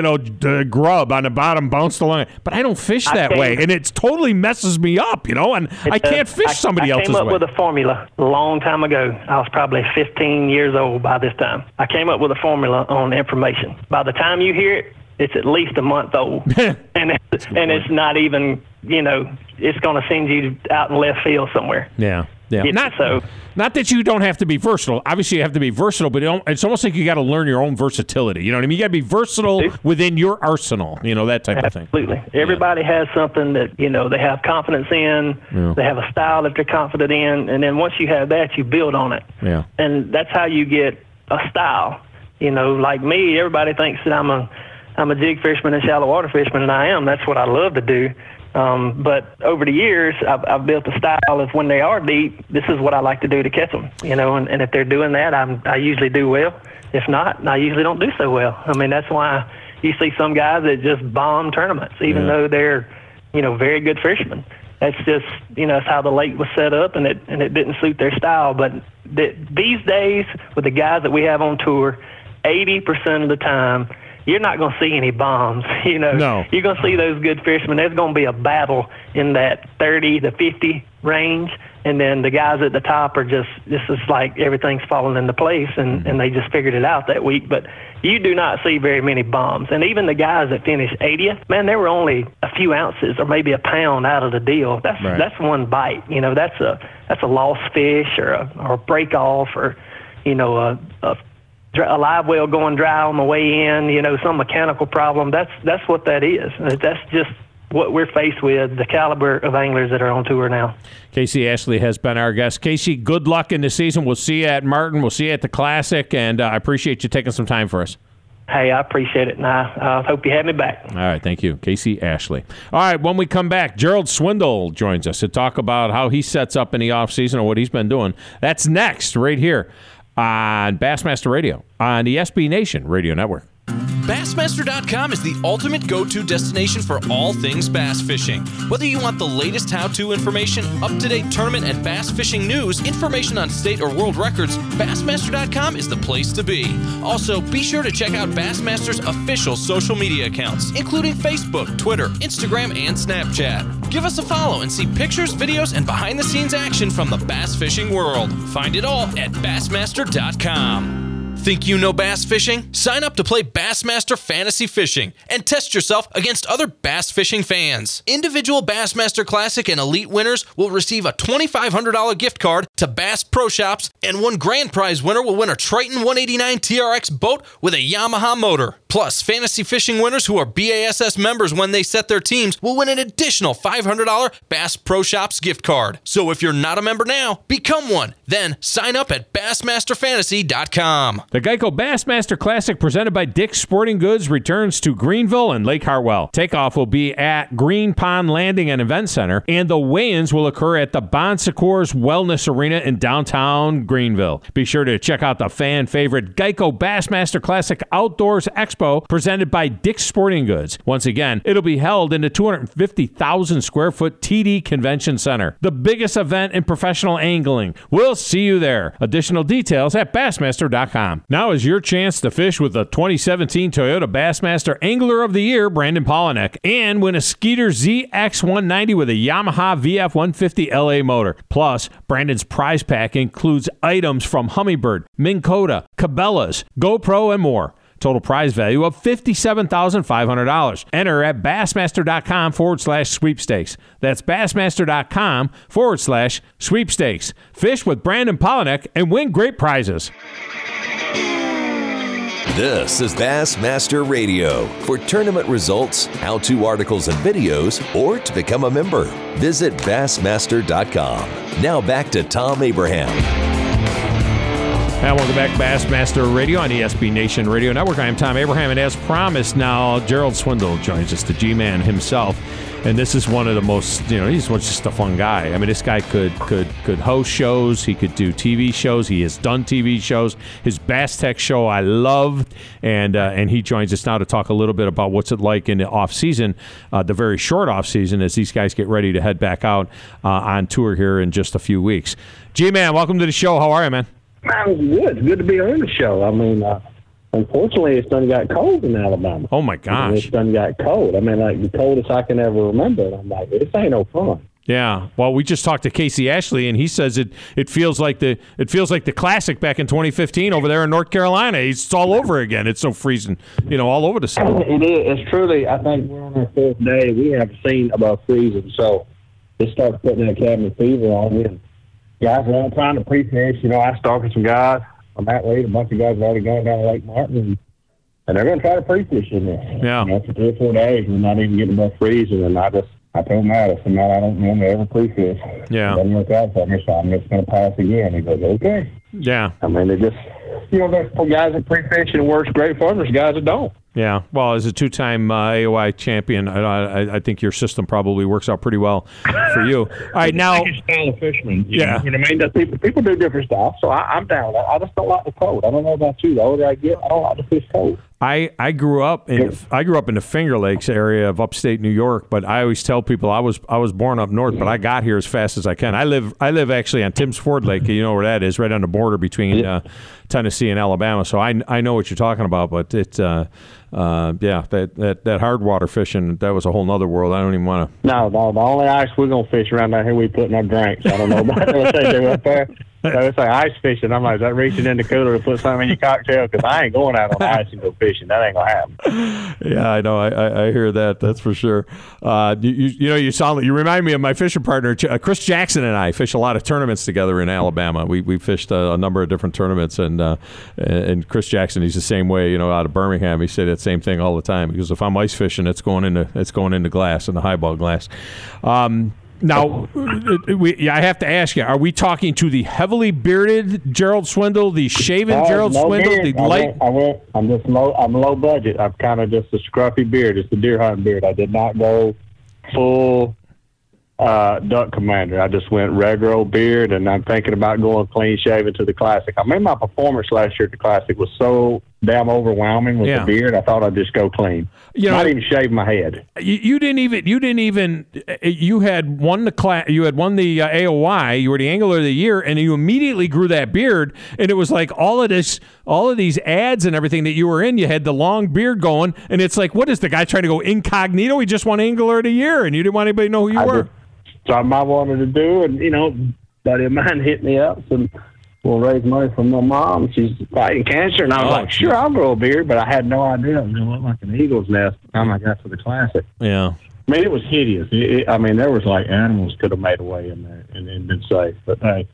Speaker 2: grub on the bottom, bounced along, but I don't fish that way, and it totally messes me up, and I can't fish somebody else's way.
Speaker 5: I came up with a formula a long time ago. I was probably 15 years old by this time. I came up with a formula on information. By the time you hear it, it's at least a month old. and it's not even, it's going to send you out in left field somewhere.
Speaker 2: Yeah. Not that you don't have to be versatile. Obviously, you have to be versatile, but it's almost like you got to learn your own versatility. You know what I mean? You got to be versatile within your arsenal. That type of thing.
Speaker 5: Absolutely. Everybody has something that they have confidence in. Yeah. They have a style that they're confident in, and then once you have that, you build on it.
Speaker 2: Yeah.
Speaker 5: And that's how you get a style. Like me, everybody thinks that I'm a jig fisherman and shallow water fisherman, and I am. That's what I love to do. But over the years, I've built a style of when they are deep, this is what I like to do to catch them, and if they're doing that, I usually do well. If not, I usually don't do so well. That's why you see some guys that just bomb tournaments, even though they're, very good fishermen. That's just, that's how the lake was set up, and it didn't suit their style. But these days, with the guys that we have on tour, 80% of the time, you're not going to see any bombs.
Speaker 2: No.
Speaker 5: You're going to see those good fishermen. There's going to be a battle in that 30 to 50 range, and then the guys at the top are just is like everything's falling into place, and they just figured it out that week. But you do not see very many bombs. And even the guys that finished 80th, man, they were only a few ounces or maybe a pound out of the deal. That's one bite. That's a lost fish or a break off, or a live well going dry on the way in, some mechanical problem. That's what that is. That's just what we're faced with, the caliber of anglers that are on tour now.
Speaker 2: Casey Ashley has been our guest. Casey, good luck in the season. We'll see you at Martin. We'll see you at the Classic, and I appreciate you taking some time for us.
Speaker 5: Hey, I appreciate it, and I hope you have me back.
Speaker 2: All right, thank you. Casey Ashley. All right, when we come back, Gerald Swindle joins us to talk about how he sets up in the offseason or what he's been doing. That's next, right here on Bassmaster Radio on the SB Nation Radio Network.
Speaker 3: Bassmaster.com is the ultimate go-to destination for all things bass fishing. Whether you want the latest how-to information, up-to-date tournament and bass fishing news, information on state or world records, Bassmaster.com is the place to be. Also, be sure to check out Bassmaster's official social media accounts, including Facebook, Twitter, Instagram, and Snapchat. Give us a follow and see pictures, videos, and behind-the-scenes action from the bass fishing world. Find it all at Bassmaster.com. Think you know bass fishing? Sign up to play Bassmaster Fantasy Fishing and test yourself against other bass fishing fans. Individual Bassmaster Classic and Elite winners will receive a $2,500 gift card to Bass Pro Shops, and one grand prize winner will win a Triton 189 TRX boat with a Yamaha motor. Plus, fantasy fishing winners who are BASS members when they set their teams will win an additional $500 Bass Pro Shops gift card. So if you're not a member now, become one. Then sign up at BassmasterFantasy.com.
Speaker 2: The Geico Bassmaster Classic presented by Dick's Sporting Goods returns to Greenville and Lake Hartwell. Takeoff will be at Green Pond Landing and Event Center, and the weigh-ins will occur at the Bon Secours Wellness Arena in downtown Greenville. Be sure to check out the fan-favorite Geico Bassmaster Classic Outdoors Expo presented by Dick's Sporting Goods. Once again, it'll be held in the 250,000-square-foot TD Convention Center, the biggest event in professional angling. We'll see you there. Additional details at Bassmaster.com. Now is your chance to fish with the 2017 Toyota Bassmaster Angler of the Year, Brandon Polinick, and win a Skeeter ZX190 with a Yamaha VF150 LA motor. Plus, Brandon's prize pack includes items from Humminbird, Minn Kota, Cabela's, GoPro, and more. Total prize value of $57,500. Enter at Bassmaster.com/sweepstakes. That's Bassmaster.com/sweepstakes. Fish with Brandon Polinick and win great prizes.
Speaker 1: This is Bassmaster Radio. For tournament results, how-to articles and videos, or to become a member, visit Bassmaster.com. Now back to Tom Abraham.
Speaker 2: And welcome back, Bassmaster Radio on ESP Nation Radio Network. I am Tom Abraham, and as promised, now Gerald Swindle joins us, the G-Man himself. And this is one of the most, he's just a fun guy. I mean, this guy could host shows. He could do TV shows. He has done TV shows. His Bass Tech show I loved, and he joins us now to talk a little bit about what's it like in the off season, the very short off season, as these guys get ready to head back out on tour here in just a few weeks. G-Man, welcome to the show. How are you, man?
Speaker 6: I'm good. It's good to be on the show. I mean, unfortunately, it's done got cold in Alabama.
Speaker 2: Oh, my gosh.
Speaker 6: It's done got cold. I mean, like the coldest I can ever remember. And I'm like, this ain't no fun.
Speaker 2: Yeah. Well, we just talked to Casey Ashley, and he says it feels like the Classic back in 2015 over there in North Carolina. It's all over again. It's so freezing, all over the summer.
Speaker 6: It is. It's truly. I think we're on our fourth day. We haven't seen above freezing, so it starts putting that cabin fever on you. Guys are all trying to pre-fish. I was talking to some guys on that late. A bunch of guys have already gone down to Lake Martin, and they're going to try to pre-fish in there.
Speaker 2: Yeah.
Speaker 6: For 3 or 4 days, we're not even getting above freezing. And I told Matt, I don't normally ever pre-fish.
Speaker 2: Yeah.
Speaker 6: It doesn't work out for me, so I'm just going to pass again. He goes, okay.
Speaker 2: Yeah.
Speaker 6: I mean, they just, there's guys that pre-fish and it works great for them. There's guys that don't.
Speaker 2: Yeah, well, as a two-time AOI champion, I think your system probably works out pretty well for you. All right, now,
Speaker 6: style of fisherman.
Speaker 2: Yeah,
Speaker 6: I mean, people do different stuff, so I'm down. I just don't like the cold. I don't know about you. The older I get, I don't like to fish cold.
Speaker 2: I grew up in the Finger Lakes area of upstate New York, but I always tell people I was born up north, but I got here as fast as I can. I live actually on Timms Ford Lake. You know where that is, right on the border between Tennessee and Alabama. So I know what you're talking about, but it's that hard water fishing, that was a whole nother world. I don't even want to.
Speaker 6: No, the only ice we're gonna fish around down here, we put in our drinks. I don't know about what they do up there. So it's like ice fishing. I'm like, is that reaching in the cooler to put something in your cocktail? Because I ain't going out on the ice and go fishing. That ain't gonna happen.
Speaker 2: Yeah, I know. I hear that. That's for sure. You remind me of my fishing partner, Chris Jackson, and I fish a lot of tournaments together in Alabama. We fished a number of different tournaments, and Chris Jackson, he's the same way. out of Birmingham, he said that same thing all the time. Because if I'm ice fishing, it's going into glass, in the highball glass. Now, I have to ask you: are we talking to the heavily bearded Gerald Swindle, the shaven Gerald Swindle,
Speaker 6: beard.
Speaker 2: the light?
Speaker 6: I'm low budget. I'm kind of just a scruffy beard. It's the deer hunting beard. I did not go full duck commander. I just went regular old beard, and I'm thinking about going clean shaven to the Classic. I mean, my performance last year at the Classic was so damn overwhelming with the beard. I thought I'd just go clean. Not even shave my head.
Speaker 2: You had won the class. You had won the AOY. You were the Angler of the Year, and you immediately grew that beard. And it was like all of these ads and everything that you were in. You had the long beard going, and it's like, what is the guy trying to go incognito? He just won Angler of the Year, and you didn't want anybody to know who you were.
Speaker 6: Something I wanted to do, and buddy of mine hit me up and we'll raise money for my mom. She's fighting cancer, and I was like, sure, I'll grow a beard, but I had no idea. It looked like an eagle's nest by the time I got to the Classic.
Speaker 2: Yeah.
Speaker 6: I mean, it was hideous. There was like animals could have made a way in there and been safe. But, hey,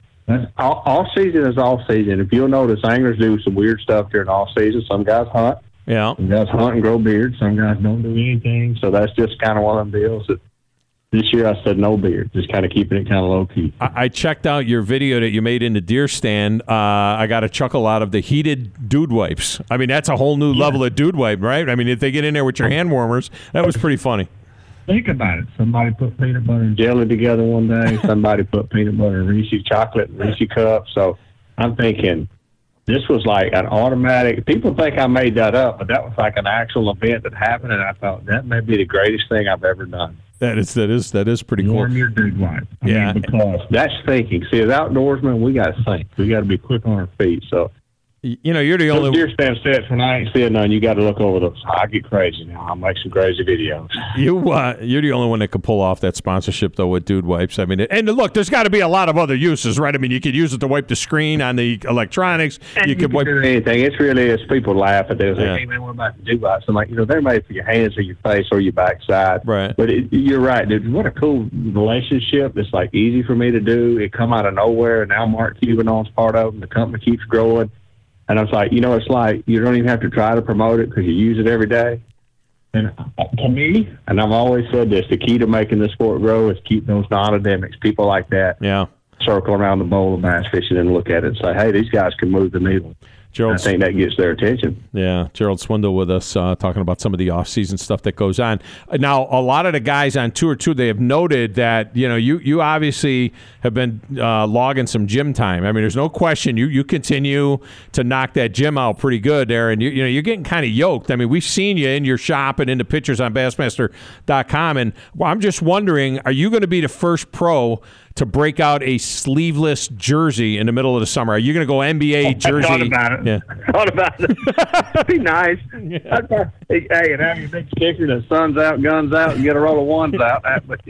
Speaker 6: all season is all season. If you'll notice, anglers do some weird stuff during all season. Some guys hunt.
Speaker 2: Yeah.
Speaker 6: Some guys hunt and grow beards. Some guys don't do anything. So that's just kind of one of them deals that this year I said no beard, just kind of keeping it kind of low-key.
Speaker 2: I checked out your video that you made in the deer stand. I got a chuckle out of the heated dude wipes. I mean, that's a whole new level of dude wipe, right? I mean, if they get in there with your hand warmers, that was pretty funny.
Speaker 6: Think about it. Somebody put peanut butter and jelly together one day. Somebody put peanut butter and Reese's chocolate and Reese's cups. So I'm thinking this was like an automatic. People think I made that up, but that was like an actual event that happened, and I thought that may be the greatest thing I've ever done.
Speaker 2: That is pretty cool.
Speaker 6: Warm your dude wipe.
Speaker 2: Yeah,
Speaker 6: because that's thinking. See, as outdoorsmen, we got to think. We got to be quick on our feet. So,
Speaker 2: you're the only
Speaker 6: deer stand sets when I ain't seeing none. You got to look over those. I get crazy now. I'll make some crazy videos.
Speaker 2: You're the only one that could pull off that sponsorship though with dude wipes. I mean, and look, there's got to be a lot of other uses, right? I mean, you could use it to wipe the screen on the electronics.
Speaker 6: And you could wipe do anything. It's really people laugh at this. Hey man, what about the dude wipes? I'm like, they're made for your hands or your face or your backside.
Speaker 2: Right.
Speaker 6: But you're right, dude. What a cool relationship. It's like easy for me to do. It come out of nowhere, and now Mark Cubanon's part of it. The company keeps growing. And I was like, it's like you don't even have to try to promote it because you use it every day. And to me, and I've always said this, the key to making the sport grow is keep those non-endemics, people like that, circle around the bowl of bass fishing and look at it and say, hey, these guys can move the needle. I think that gets their attention.
Speaker 2: Yeah, Gerald Swindle with us talking about some of the off-season stuff that goes on. Now, a lot of the guys on tour, too, they have noted that, you obviously have been logging some gym time. I mean, there's no question you continue to knock that gym out pretty good there, and you're getting kind of yoked. I mean, we've seen you in your shop and in the pictures on Bassmaster.com, and I'm just wondering, are you going to be the first pro to break out a sleeveless jersey in the middle of the summer? Are you going to go NBA jersey?
Speaker 6: I thought about it.
Speaker 2: Yeah.
Speaker 6: Thought about it. That'd be nice. Yeah. Hey, and have your big sticker that sun's out, guns out, and get a roll of ones out. But,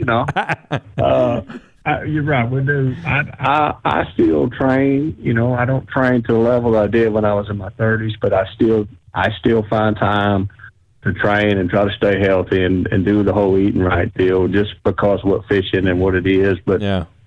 Speaker 6: you're right. We do. I still train. I don't train to the level I did when I was in my 30s, but I still find time to train and try to stay healthy and do the whole eating right deal just because what fishing and what it is. But,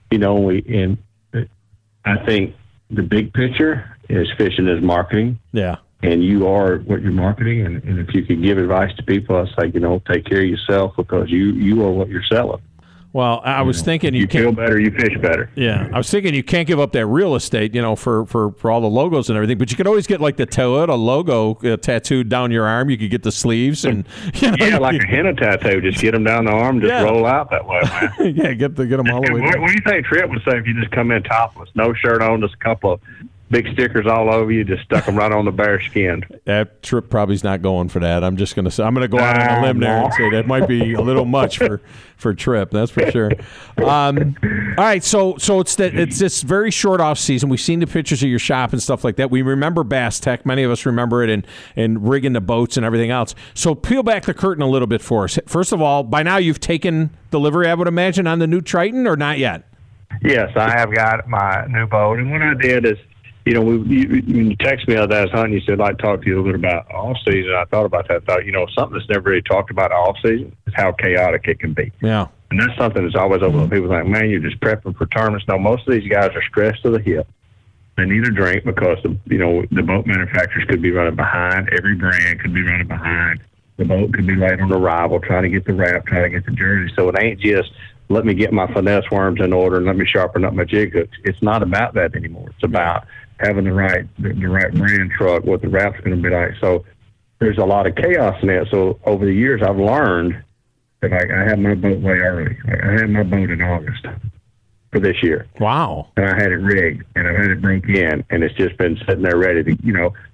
Speaker 6: I think the big picture is fishing is marketing.
Speaker 2: Yeah.
Speaker 6: And you are what you're marketing. And if you can give advice to people, I say, take care of yourself because you are what you're selling.
Speaker 2: Well, I was thinking
Speaker 6: you feel better, you fish better.
Speaker 2: Yeah, I was thinking you can't give up that real estate, for all the logos and everything. But you could always get like the Toyota logo tattooed down your arm. You could get the sleeves and
Speaker 6: like a henna tattoo. Just get them down the arm, just roll out that way, man.
Speaker 2: Yeah, get them all the way down.
Speaker 6: What do you think Tripp would say if you just come in topless, no shirt on, just a couple of big stickers all over you, just stuck them right on the bare skin?
Speaker 2: That Tripp probably's not going for that. I'm just going to say, I'm going to go out on a limb there and say that might be a little much for Tripp. That's for sure. All right, so it's this very short off season. We've seen the pictures of your shop and stuff like that. We remember Bass Tech. Many of us remember it and rigging the boats and everything else. So peel back the curtain a little bit for us. First of all, by now you've taken delivery, I would imagine, on the new Triton, or not yet?
Speaker 6: Yes, I have got my new boat, and what I did is, when you texted me the other day, I was hunting, you said, I'd like to talk to you a little bit about off-season. I thought about that. I thought, something that's never really talked about off-season is how chaotic it can be.
Speaker 2: Yeah.
Speaker 6: And that's something that's always overlooked. People think, man, you're just prepping for tournaments. No, most of these guys are stressed to the hip. They need a drink because, the boat manufacturers could be running behind. Every brand could be running behind. The boat could be late on arrival, trying to get the wrap, trying to get the jersey. So it ain't just, let me get my finesse worms in order and let me sharpen up my jig hooks. It's not about that anymore. It's about having the right brand truck, what the wrap's going to be like. So there's a lot of chaos in that. So over the years, I've learned that I had my boat way early. I had my boat in August for this year.
Speaker 2: Wow.
Speaker 6: And I had it rigged, and I had it broke in, and it's just been sitting there ready to,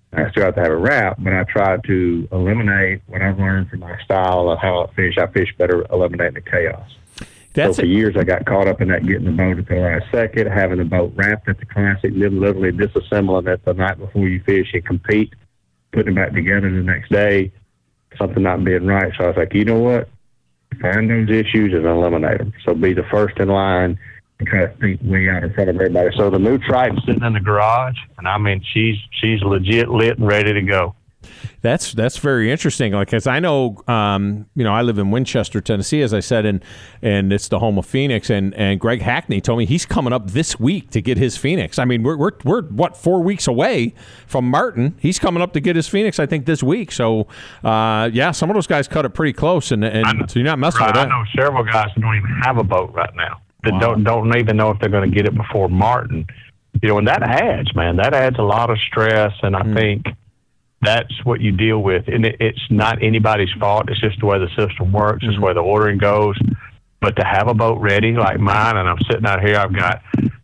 Speaker 6: I still have to have a wrap, but I try to eliminate what I've learned from my style of how I fish. I fish better eliminating the chaos. So for years, I got caught up in that, getting the boat at the last second, having the boat wrapped at the classic, literally disassembling it the night before you fish and compete, putting it back together the next day, something not being right. So I was like, you know what? Find those issues and eliminate them. So be the first in line and try to think way out in front of everybody. So the new Triton's sitting in the garage, and I mean, she's legit lit and ready to go.
Speaker 2: That's very interesting. Like, as I know, I live in Winchester, Tennessee, as I said, and it's the home of Phoenix. And Greg Hackney told me he's coming up this week to get his Phoenix. I mean, we're what, 4 weeks away from Martin. He's coming up to get his Phoenix, I think, this week. So, some of those guys cut it pretty close, and so you're not messing with that.
Speaker 6: I know several guys who don't even have a boat right now. That don't even know if they're going to get it before Martin. And that adds a lot of stress, and I think that's what you deal with. And it's not anybody's fault. It's just the way the system works. It's the way the ordering goes. But to have a boat ready like mine, and I'm sitting out here, I've got,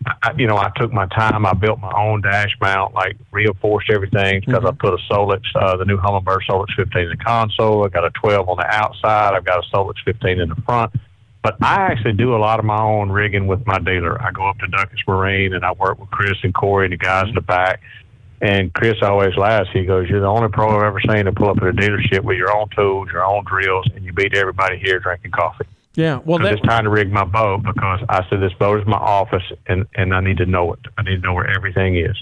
Speaker 6: I took my time. I built my own dash mount, like reinforced everything, because I put a Solix, the new Humminbird Solix 15 in the console. I got a 12 on the outside. I've got a Solix 15 in the front. But I actually do a lot of my own rigging with my dealer. I go up to Duckus Marine, and I work with Chris and Corey and the guys in the back. And Chris always laughs. He goes, "You're the only pro I've ever seen to pull up at a dealership with your own tools, your own drills, and you beat everybody here drinking coffee."
Speaker 2: Yeah, well,
Speaker 6: it's time to rig my boat, because I said this boat is my office, and I need to know it. I need to know where everything is.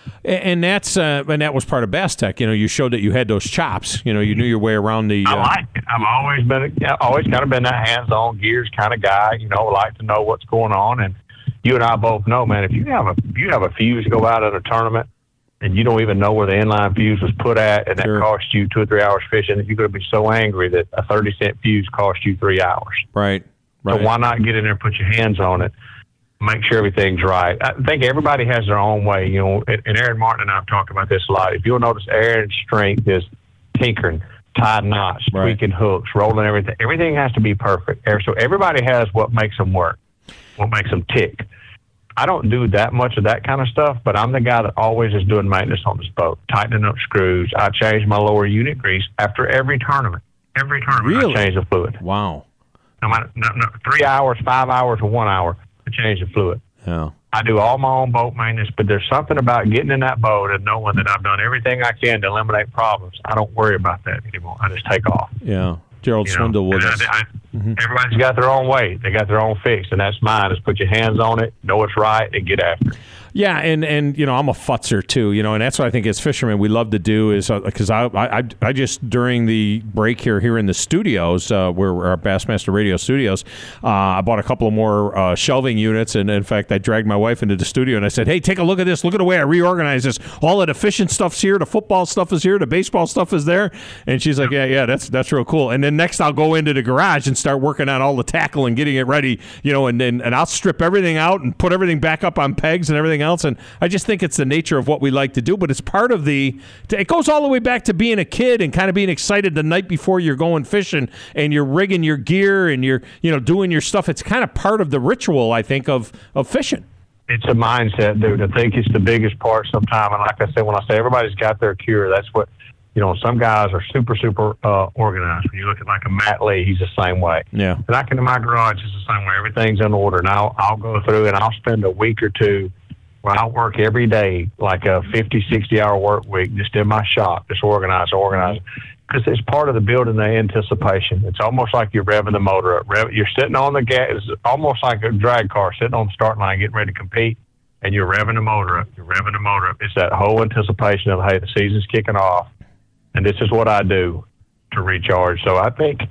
Speaker 2: And that was part of Bass Tech. You showed that you had those chops. You knew your way around the.
Speaker 6: I like it. I've always kind of been that hands-on gears kind of guy. Like to know what's going on. And you and I both know, man, if you have a fuse go out at a tournament, and you don't even know where the inline fuse was put at, and that cost you 2 or 3 hours fishing, you're going to be so angry that a 30-cent fuse cost you 3 hours.
Speaker 2: Right.
Speaker 6: So why not get in there and put your hands on it, make sure everything's right? I think everybody has their own way. And Aaron Martin and I have talked about this a lot. If you'll notice, Aaron's strength is tinkering, tied knots, tweaking hooks, rolling everything. Everything has to be perfect. So everybody has what makes them work, what makes them tick. I don't do that much of that kind of stuff, but I'm the guy that always is doing maintenance on this boat, tightening up screws. I change my lower unit grease after every tournament. Every tournament,
Speaker 2: really?
Speaker 6: I change the fluid.
Speaker 2: Wow.
Speaker 6: No matter 3 hours, 5 hours, or 1 hour, I change the fluid.
Speaker 2: Yeah.
Speaker 6: I do all my own boat maintenance, but there's something about getting in that boat and knowing that I've done everything I can to eliminate problems. I don't worry about that anymore. I just take off.
Speaker 2: Yeah. Gerald Swindle with us.
Speaker 6: Everybody's got their own way. They got their own fix, and that's mine. Is put your hands on it, know it's right, and get after it.
Speaker 2: Yeah, and I'm a futzer too, and that's what I think as fishermen we love to do is because I just during the break here in the studios where our Bassmaster Radio studios, I bought a couple of more shelving units, and in fact I dragged my wife into the studio and I said, "Hey, take a look at this. Look at the way I reorganized this. All the efficient stuff's here, the football stuff is here, the baseball stuff is there," and she's like, "Yeah, that's real cool." And then next I'll go into the garage and start working on all the tackle and getting it ready, and I'll strip everything out and put everything back up on pegs and everything else. And I just think it's the nature of what we like to do, but it's part of it goes all the way back to being a kid and kind of being excited the night before you're going fishing and you're rigging your gear and you're doing your stuff. It's kind of part of the ritual, I think, of fishing.
Speaker 6: It's a mindset, dude. I think it's the biggest part sometimes. And like I said, when I say everybody's got their cure, that's what, some guys are super, super organized. When you look at like a Matt Lee, he's the same way.
Speaker 2: Yeah.
Speaker 6: And I can, in my garage, it's the same way. Everything's in order. And I'll go through and I'll spend a week or two where I'll work every day, like a 50, 60-hour work week, just in my shop, just organize. Because it's part of the building the anticipation. It's almost like you're revving the motor up. You're sitting on the gas. It's almost like a drag car sitting on the starting line getting ready to compete, and you're revving the motor up. It's that whole anticipation of, hey, the season's kicking off, and this is what I do to recharge. So I think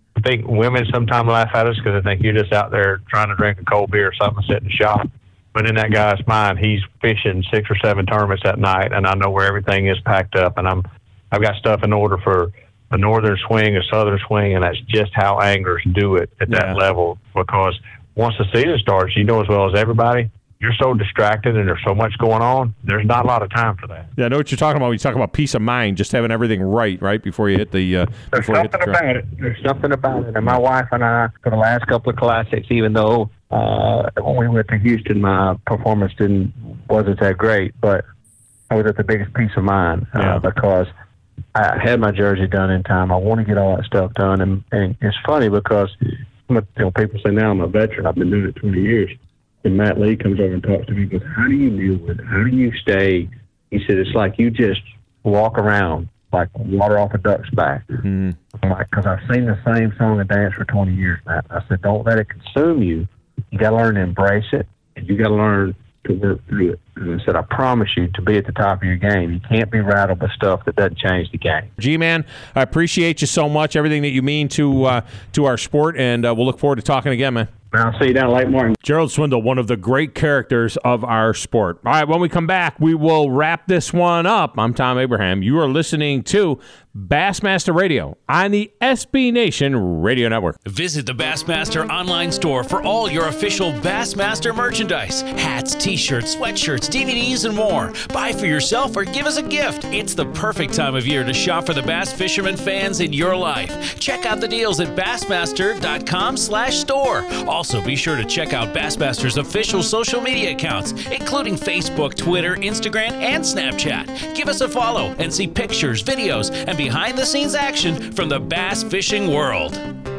Speaker 6: women sometimes laugh at us because they think you're just out there trying to drink a cold beer or something, sit in the shop. But in that guy's mind, he's fishing 6 or 7 tournaments that night, and I know where everything is packed up, and I've got stuff in order for a northern swing, a southern swing, and that's just how anglers do it at that level. Because once the season starts, you know as well as everybody, you're so distracted and there's so much going on, there's not a lot of time for that.
Speaker 2: Yeah, I know what you're talking about when you talk about peace of mind, just having everything right before you hit the
Speaker 6: There's something about it. There's something about it. And my wife and I, for the last couple of classics, even though when we went to Houston, my performance wasn't that great, but I was at the biggest peace of mind because I had my jersey done in time. I want to get all that stuff done. And it's funny because people say now I'm a veteran. I've been doing it 20 years. And Matt Lee comes over and talks to me. He goes, how do you deal with it? How do you stay? He said, it's like you just walk around like water off a duck's back. Mm-hmm. Because I've seen the same song and dance for 20 years, Matt. I said, don't let it consume you. You got to learn to embrace it, and you got to learn to work through it. And I said, I promise you to be at the top of your game. You can't be rattled by stuff that doesn't change the game.
Speaker 2: G-Man, I appreciate you so much, everything that you mean to our sport, and we'll look forward to talking again, man.
Speaker 6: I'll see you down at Lake Martin.
Speaker 2: Gerald Swindle, one of the great characters of our sport. All right, when we come back, we will wrap this one up. I'm Tom Abraham. You are listening to Bassmaster Radio on the SB Nation Radio Network.
Speaker 3: Visit the Bassmaster online store for all your official Bassmaster merchandise. Hats, t-shirts, sweatshirts, DVDs, and more. Buy for yourself or give as a gift. It's the perfect time of year to shop for the bass fisherman fans in your life. Check out the deals at Bassmaster.com/store. Also, be sure to check out Bassmaster's official social media accounts, including Facebook, Twitter, Instagram, and Snapchat. Give us a follow and see pictures, videos, and behind-the-scenes action from the bass fishing world.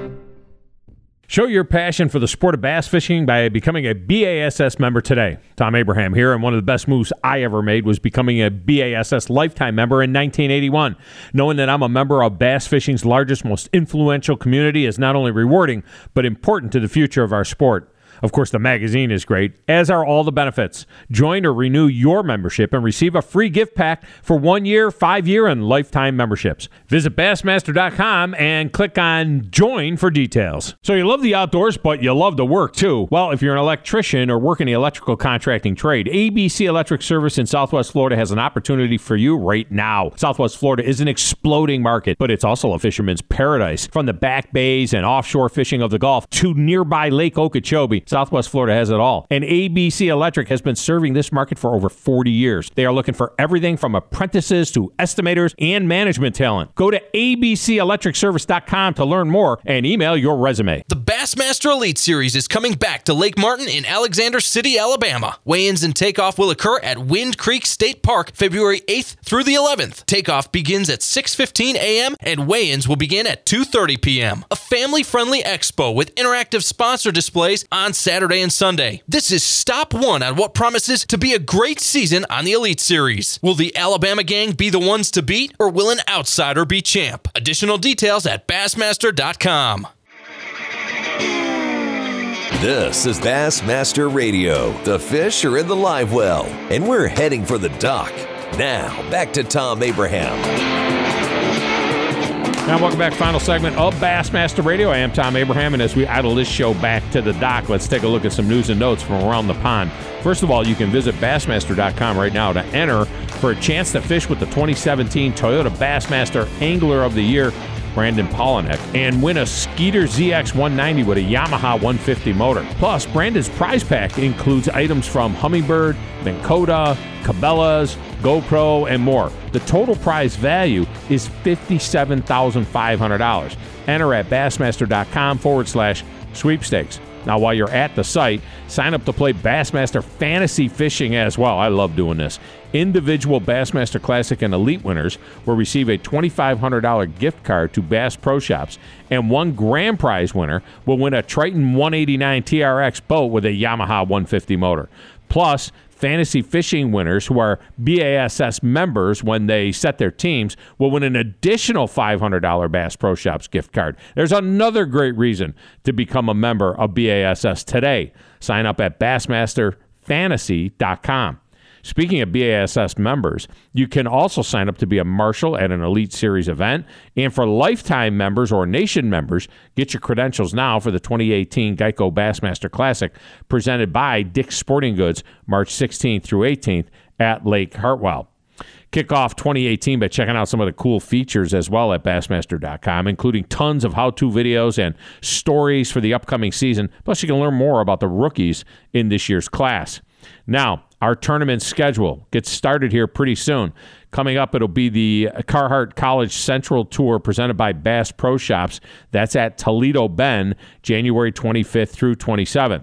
Speaker 2: Show your passion for the sport of bass fishing by becoming a BASS member today. Tom Abraham here, and one of the best moves I ever made was becoming a BASS lifetime member in 1981. Knowing that I'm a member of bass fishing's largest, most influential community is not only rewarding, but important to the future of our sport. Of course, the magazine is great, as are all the benefits. Join or renew your membership and receive a free gift pack for 1 year, 5-year, and lifetime memberships. Visit Bassmaster.com and click on Join for details. So you love the outdoors, but you love to work too. Well, if you're an electrician or work in the electrical contracting trade, ABC Electric Service in Southwest Florida has an opportunity for you right now. Southwest Florida is an exploding market, but it's also a fisherman's paradise. From the back bays and offshore fishing of the Gulf to nearby Lake Okeechobee, Southwest Florida has it all. And ABC Electric has been serving this market for over 40 years. They are looking for everything from apprentices to estimators and management talent. Go to abcelectricservice.com to learn more and email your resume.
Speaker 3: The Bassmaster Elite Series is coming back to Lake Martin in Alexander City, Alabama. Weigh-ins and takeoff will occur at Wind Creek State Park February 8th through the 11th. Takeoff begins at 6:15 a.m. and weigh-ins will begin at 2:30 p.m. A family-friendly expo with interactive sponsor displays on Saturday and Sunday. This is stop one on what promises to be a great season on the Elite Series. Will the Alabama gang be the ones to beat, or will an outsider be champ? Additional details at Bassmaster.com.
Speaker 1: This is Bassmaster Radio. The fish are in the live well, and we're heading for the dock. Now, back to Tom Abraham.
Speaker 2: Now, welcome back. Final segment of Bassmaster Radio. I am Tom Abraham, and as we idle this show back to the dock, let's take a look at some news and notes from around the pond. First of all, you can visit Bassmaster.com right now to enter for a chance to fish with the 2017 Toyota Bassmaster Angler of the Year, Brandon Polinick, and win a Skeeter ZX 190 with a Yamaha 150 motor. Plus, Brandon's prize pack includes items from Humminbird, Minn Kota, Cabela's, GoPro, and more. The total prize value is $57,500. Enter at Bassmaster.com/sweepstakes. Now, while you're at the site, sign up to play Bassmaster Fantasy Fishing as well. I love doing this. Individual Bassmaster Classic and Elite winners will receive a $2,500 gift card to Bass Pro Shops, and one grand prize winner will win a Triton 189 TRX boat with a Yamaha 150 motor. Plus, fantasy fishing winners who are BASS members when they set their teams will win an additional $500 Bass Pro Shops gift card. There's another great reason to become a member of BASS today. Sign up at BassmasterFantasy.com. Speaking of BASS members, you can also sign up to be a marshal at an Elite Series event. And for lifetime members or nation members, get your credentials now for the 2018 Geico Bassmaster Classic presented by Dick's Sporting Goods, March 16th through 18th at Lake Hartwell. Kick off 2018 by checking out some of the cool features as well at Bassmaster.com, including tons of how-to videos and stories for the upcoming season. Plus, you can learn more about the rookies in this year's class. Now, our tournament schedule gets started here pretty soon. Coming up, it'll be the Carhartt College Central Tour presented by Bass Pro Shops. That's at Toledo Bend, January 25th through 27th.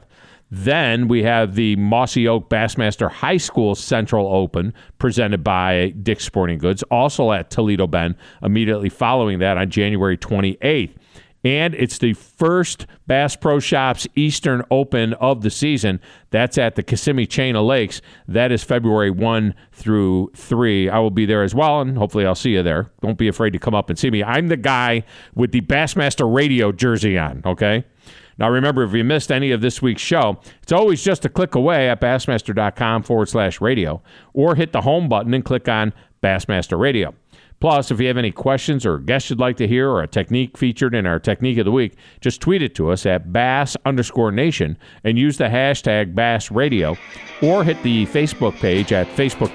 Speaker 2: Then we have the Mossy Oak Bassmaster High School Central Open presented by Dick's Sporting Goods, also at Toledo Bend, immediately following that on January 28th. And it's the first Bass Pro Shops Eastern Open of the season. That's at the Kissimmee Chain of Lakes. That is February 1 through 3. I will be there as well, and hopefully I'll see you there. Don't be afraid to come up and see me. I'm the guy with the Bassmaster Radio jersey on, okay? Now, remember, if you missed any of this week's show, it's always just a click away at bassmaster.com/radio, or hit the home button and click on Bassmaster Radio. Plus, if you have any questions or guests you'd like to hear or a technique featured in our Technique of the Week, just tweet it to us at Bass_Nation and use the hashtag BassRadio, or hit the Facebook page at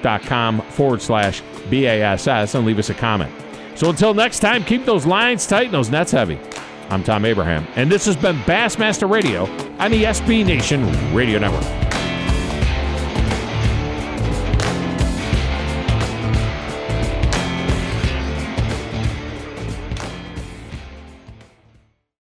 Speaker 2: facebook.com/BASS and leave us a comment. So until next time, keep those lines tight and those nets heavy. I'm Tom Abraham, and this has been Bassmaster Radio on the SB Nation Radio Network.